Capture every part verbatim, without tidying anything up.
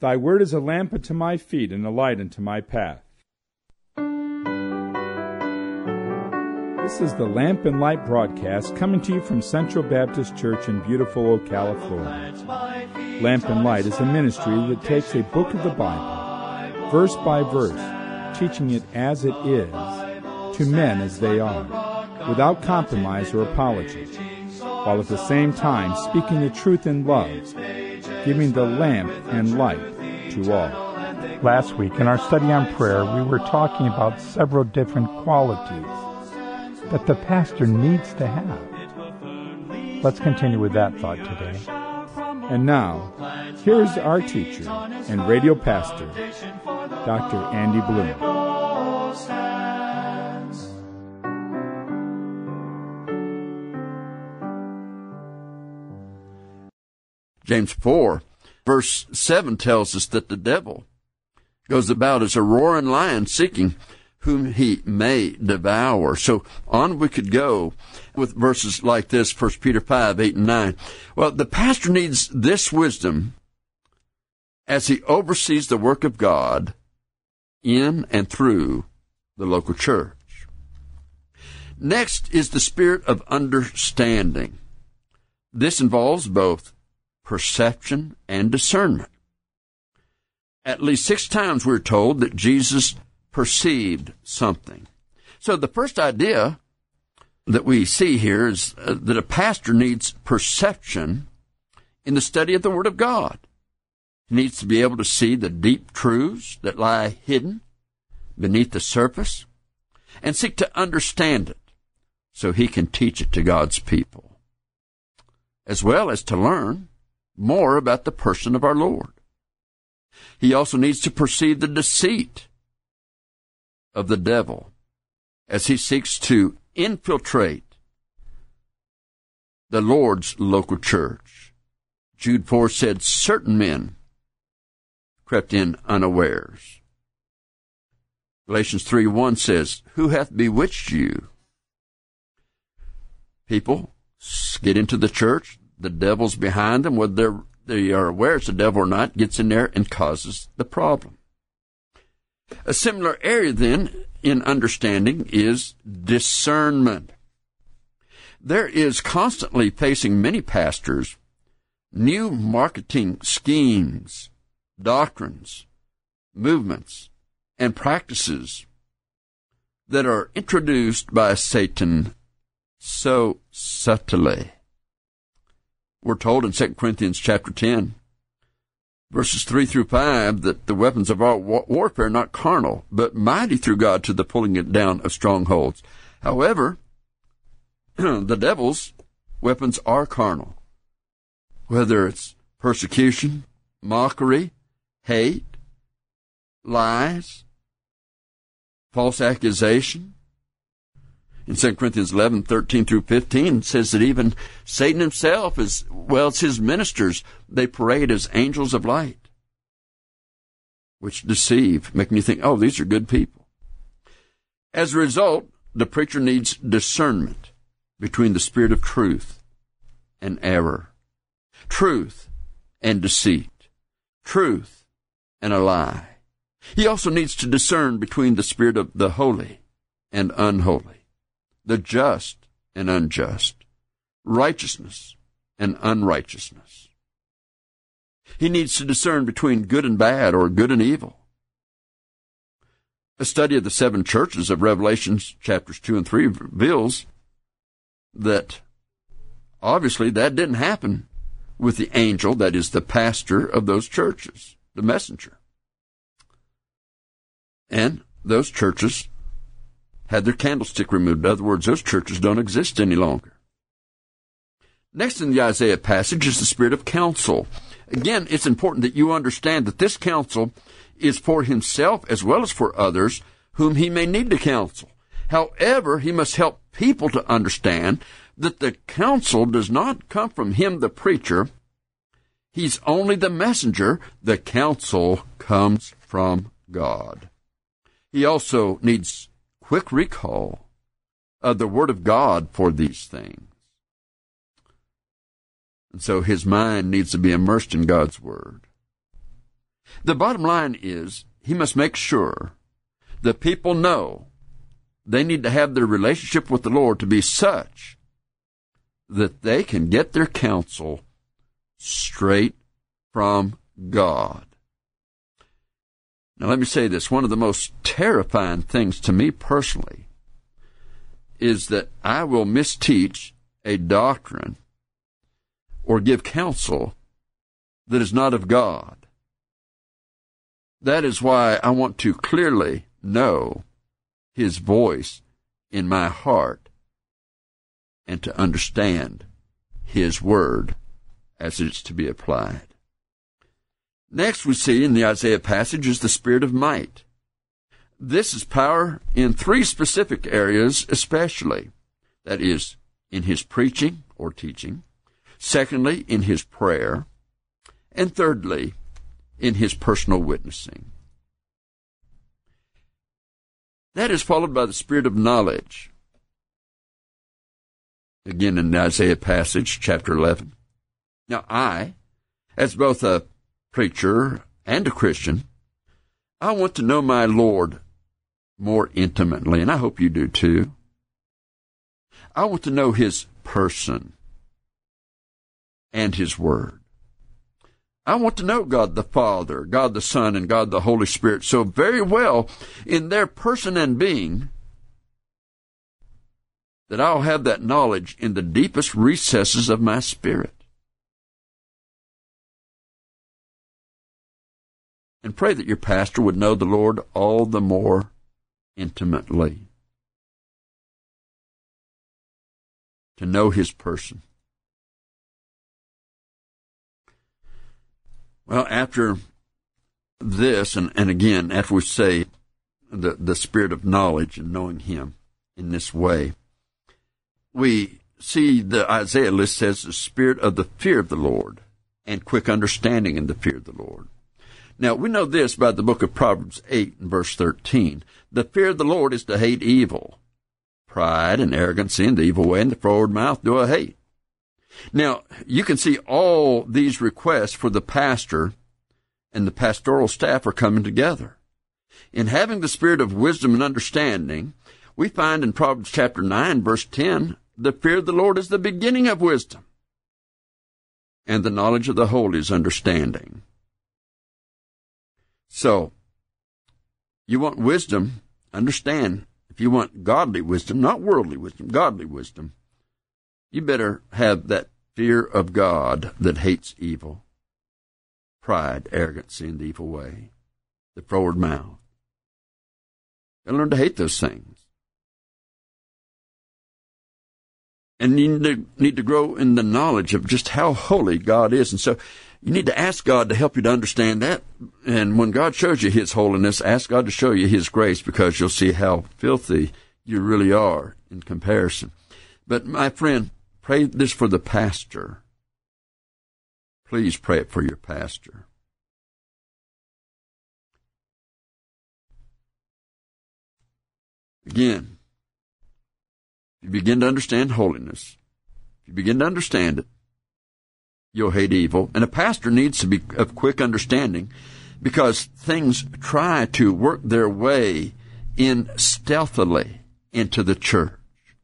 Thy word is a lamp unto my feet and a light unto my path. This is the Lamp and Light broadcast coming to you from Central Baptist Church in beautiful Ocala, Florida. Lamp and Light is a ministry that takes a book of the Bible, verse by verse, teaching it as it is, to men as they are, without compromise or apology, while at the same time speaking the truth in love, giving the lamp and light to all. Last week, in our study on prayer, we were talking about several different qualities that the pastor needs to have. Let's continue with that thought today. And now, here's our teacher and radio pastor, Doctor Andy Bloom. James four, verse seven tells us that the devil goes about as a roaring lion seeking whom he may devour. So on we could go with verses like this, First Peter five, eight, and nine. Well, the pastor needs this wisdom as he oversees the work of God in and through the local church. Next is the spirit of understanding. This involves both perception and discernment. At least six times we're told that Jesus perceived something. So the first idea that we see here is uh, that a pastor needs perception in the study of the Word of God. He needs to be able to see the deep truths that lie hidden beneath the surface and seek to understand it so he can teach it to God's people, as well as to learn more about the person of our Lord. He also needs to perceive the deceit of the devil as he seeks to infiltrate the Lord's local church. Jude four said, certain men crept in unawares. Galatians three one says, who hath bewitched you? People get into the church, the devil's behind them, whether they're, they are aware it's the devil or not, gets in there and causes the problem. A similar area, then, in understanding is discernment. There is constantly facing many pastors new marketing schemes, doctrines, movements, and practices that are introduced by Satan so subtly. We're told in Second Corinthians chapter ten, verses three through five, that the weapons of our warfare are not carnal, but mighty through God to the pulling it down of strongholds. However, the devil's weapons are carnal, whether it's persecution, mockery, hate, lies, false accusation. In Second Corinthians eleven, thirteen through fifteen, it says that even Satan himself is, well, it's his ministers. They parade as angels of light, which deceive, making you think, oh, these are good people. As a result, the preacher needs discernment between the spirit of truth and error, truth and deceit, truth and a lie. He also needs to discern between the spirit of the holy and unholy, the just and unjust, righteousness and unrighteousness. He needs to discern between good and bad or good and evil. A study of the seven churches of Revelation chapters two and three reveals that obviously that didn't happen with the angel, that is the pastor of those churches, the messenger. And those churches had their candlestick removed. In other words, those churches don't exist any longer. Next in the Isaiah passage is the spirit of counsel. Again, it's important that you understand that this counsel is for himself as well as for others whom he may need to counsel. However, he must help people to understand that the counsel does not come from him, the preacher. He's only the messenger. The counsel comes from God. He also needs quick recall of the Word of God for these things. And so his mind needs to be immersed in God's Word. The bottom line is he must make sure the people know they need to have their relationship with the Lord to be such that they can get their counsel straight from God. Now let me say this. One of the most terrifying things to me personally is that I will misteach a doctrine or give counsel that is not of God. That is why I want to clearly know His voice in my heart and to understand His Word as it's to be applied. Next we see in the Isaiah passage is the spirit of might. This is power in three specific areas especially. That is, in his preaching or teaching. Secondly, in his prayer. And thirdly, in his personal witnessing. That is followed by the spirit of knowledge. Again in the Isaiah passage, chapter eleven. Now I, as both a preacher and a Christian, I want to know my Lord more intimately, and I hope you do too. I want to know His person and His Word. I want to know God the Father, God the Son, and God the Holy Spirit so very well in their person and being that I'll have that knowledge in the deepest recesses of my spirit. And pray that your pastor would know the Lord all the more intimately. To know His person. Well, after this, and, and again, after we say the, the spirit of knowledge and knowing Him in this way, we see the Isaiah list says the spirit of the fear of the Lord and quick understanding in the fear of the Lord. Now, we know this by the book of Proverbs eight and verse thirteen. The fear of the Lord is to hate evil. Pride and arrogancy and the evil way and the forward mouth do I hate. Now, you can see all these requests for the pastor and the pastoral staff are coming together. In having the spirit of wisdom and understanding, we find in Proverbs chapter nine, verse ten, the fear of the Lord is the beginning of wisdom, and the knowledge of the holy is understanding. So, you want wisdom, understand, if you want godly wisdom, not worldly wisdom, godly wisdom, you better have that fear of God that hates evil, pride, arrogancy, and the evil way, the forward mouth. You learn to hate those things. And you need to, need to grow in the knowledge of just how holy God is. And so you need to ask God to help you to understand that. And when God shows you His holiness, ask God to show you His grace, because you'll see how filthy you really are in comparison. But my friend, pray this for the pastor. Please pray it for your pastor. Again, if you begin to understand holiness, if you begin to understand it, you'll hate evil. And a pastor needs to be of quick understanding, because things try to work their way in stealthily into the church.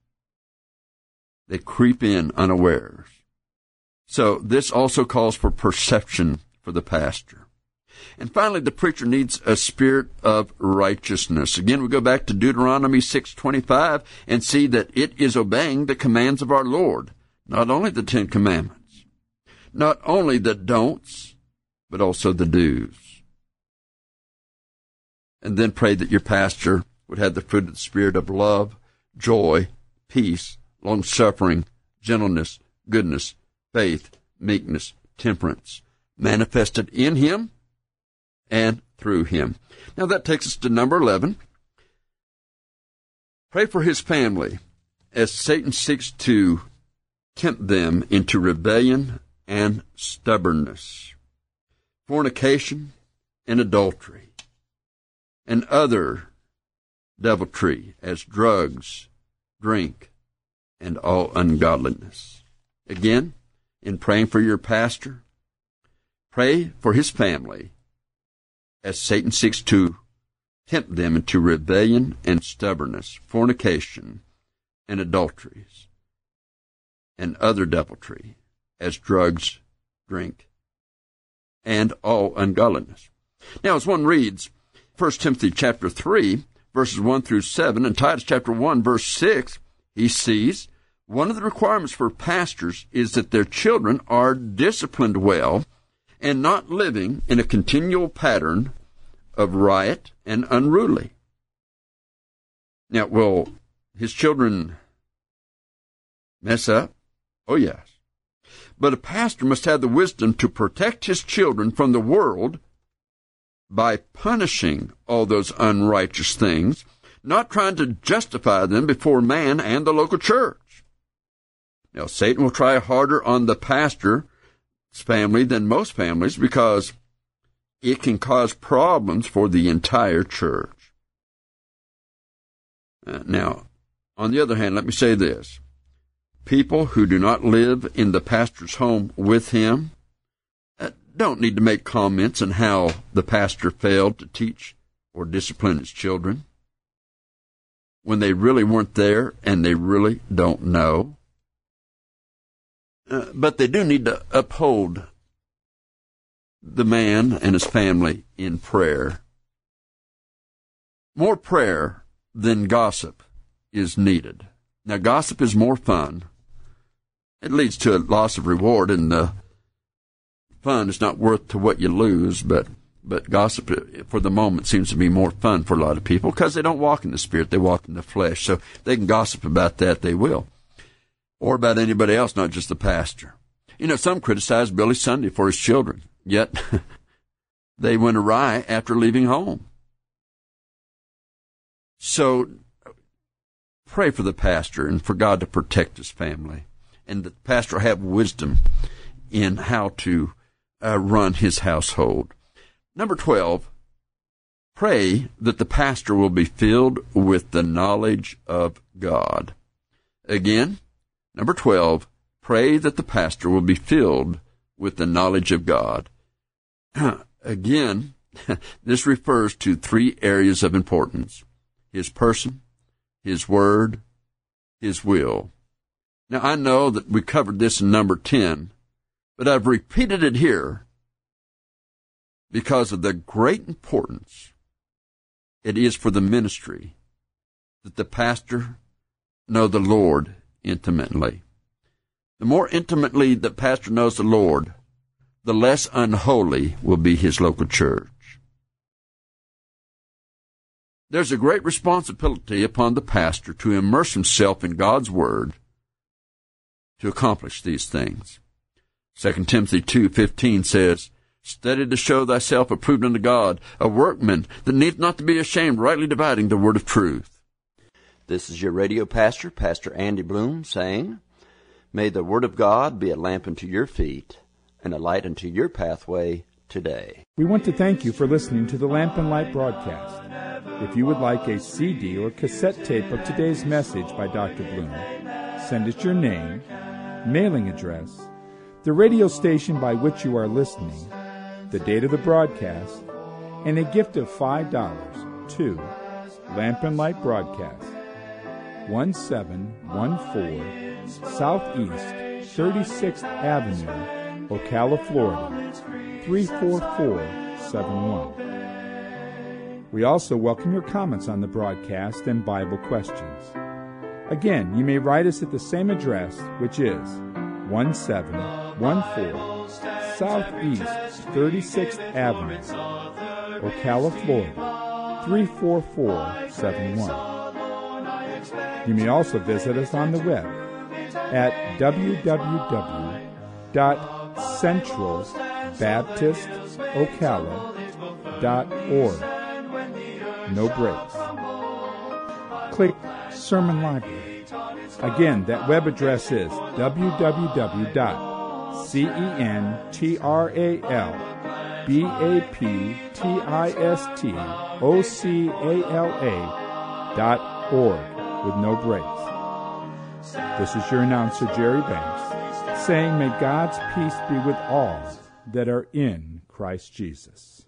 They creep in unawares. So this also calls for perception for the pastor. And finally, the preacher needs a spirit of righteousness. Again, we go back to Deuteronomy six twenty-five and see that it is obeying the commands of our Lord, not only the Ten Commandments, not only the don'ts, but also the do's. And then pray that your pastor would have the fruit of the Spirit of love, joy, peace, long-suffering, gentleness, goodness, faith, meekness, temperance, manifested in him and through him. Now that takes us to number eleven. Pray for his family as Satan seeks to tempt them into rebellion and stubbornness, fornication and adultery, and other deviltry as drugs, drink, and all ungodliness. Again, in praying for your pastor, pray for his family as Satan seeks to tempt them into rebellion and stubbornness, fornication and adulteries, and other deviltry, as drugs, drink, and all ungodliness. Now, as one reads First Timothy chapter three, verses one through seven, and Titus chapter one, verse six, he sees one of the requirements for pastors is that their children are disciplined well and not living in a continual pattern of riot and unruly. Now, will his children mess up? Oh, yes. But a pastor must have the wisdom to protect his children from the world by punishing all those unrighteous things, not trying to justify them before man and the local church. Now, Satan will try harder on the pastor's family than most families because it can cause problems for the entire church. Uh, now, on the other hand, let me say this. People who do not live in the pastor's home with him uh, don't need to make comments on how the pastor failed to teach or discipline his children when they really weren't there and they really don't know. Uh, but they do need to uphold the man and his family in prayer. More prayer than gossip is needed. Now, gossip is more fun. It leads to a loss of reward, and the fun is not worth to what you lose, but but gossip, for the moment, seems to be more fun for a lot of people because they don't walk in the Spirit, they walk in the flesh. So they can gossip about that, they will. Or about anybody else, not just the pastor. You know, some criticize Billy Sunday for his children, yet they went awry after leaving home. So pray for the pastor and for God to protect his family, and the pastor will have wisdom in how to uh, run his household. Number twelve, pray that the pastor will be filled with the knowledge of God. Again, number twelve, pray that the pastor will be filled with the knowledge of God. Again, this refers to three areas of importance: his person, his word, his will. Now, I know that we covered this in number ten, but I've repeated it here because of the great importance it is for the ministry that the pastor know the Lord intimately. The more intimately the pastor knows the Lord, the less unholy will be his local church. There's a great responsibility upon the pastor to immerse himself in God's Word to accomplish these things. Second Timothy two fifteen says, "Study to show thyself approved unto God, a workman that needeth not to be ashamed, rightly dividing the word of truth." This is your radio pastor, Pastor Andy Bloom, saying, may the Word of God be a lamp unto your feet and a light unto your pathway today. We want to thank you for listening to the Lamp and Light broadcast. If you would like a C D or cassette tape of today's message by Doctor Bloom, send us your name, mailing address, the radio station by which you are listening, the date of the broadcast, and a gift of five dollars to Lamp and Light Broadcast, one seven one four Southeast thirty-sixth Avenue, Ocala, Florida, three four four seven one. We also welcome your comments on the broadcast and Bible questions. Again, you may write us at the same address, which is one seven one four Southeast thirty-sixth Avenue, Ocala, Florida, three four four seven one. You may also visit us on the web at w w w dot central baptist ocala dot org. No breaks. Click Sermon Library. Again, that web address is w w w dot central baptist ocala dot org with no breaks. This is your announcer, Jerry Banks, saying may God's peace be with all that are in Christ Jesus.